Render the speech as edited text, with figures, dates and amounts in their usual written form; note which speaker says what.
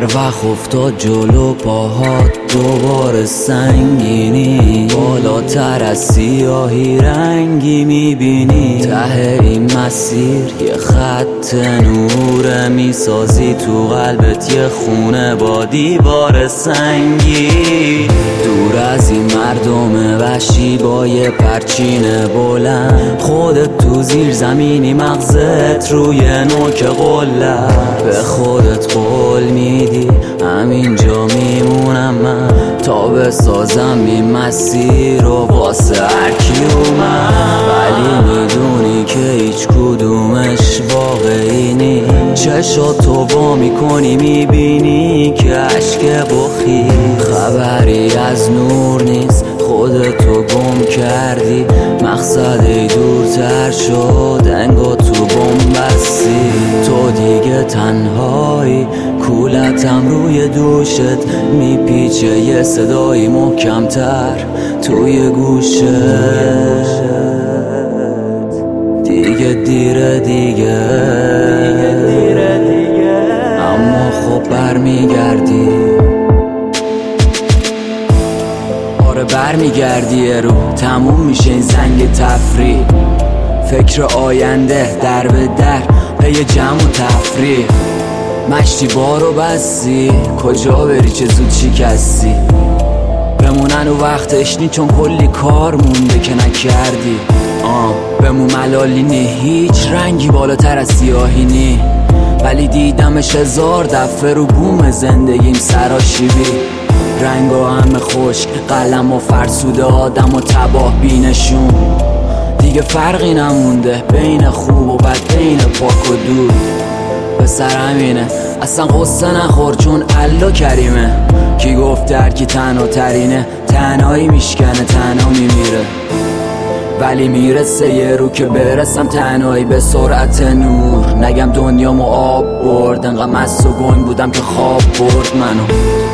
Speaker 1: وقت افتاد جلو پاهات دوباره سنگینی، بالاتر از سیاهی رنگی میبینی. ته این مسیر یه خط نوره میسازی، تو قلبت یه خونه با دیوار سنگی. دور از این مردم وحشی با یه پرچین بلند، خودت تو زیر زمینی مغزت روی نوک قلت. به خودت قول میدی همینجا میمونم من تا بسازم این مسیر رو واسه هرکی اومد. ولی میدونی که هیچ کدومش واقعی نیست. چشاتو وا میکنی میبینی که عشق بخی، خبری از نور نیست، خودتو گم کردی. مقصد دورتر شد انگار تو بومبستی. تو دیگه تنهایی، کولتم روی دوشت میپیچه، یه صدایی محکمتر توی گوشت. دیگه دیره دیگه، اما خب برمیگردی. آره برمیگردی، رو تموم میشه این زنگ تفریح. فکر آینده در به در پی جمع و تفریح. مشتی بارو بستی، کجا بری چه زود شکستی. بمونن و وقتش نی چون کلی کار مونده که نکردی. بمون ملالی نی، هیچ رنگی بالاتر از سیاهی نی. ولی دیدمش 1000 دفعه رو بوم زندگیم سراشیبی. رنگا همه خشک، قلم و فرسوده، آدم و تباه بینشون. دیگه فرقی نمونده بین خوب و بد، بین پاک و دود. به سر همینه اصلا قصه نخور چون الله کریمه. کی گفت درکی تنها ترینه، تنهایی میشکنه تنها میمیره. ولی میرسه یه رو که برسم تنهایی به سرعت نور. نگم دنیامو آب برد، انقدر مست و گنگ بودم که خواب برد منو.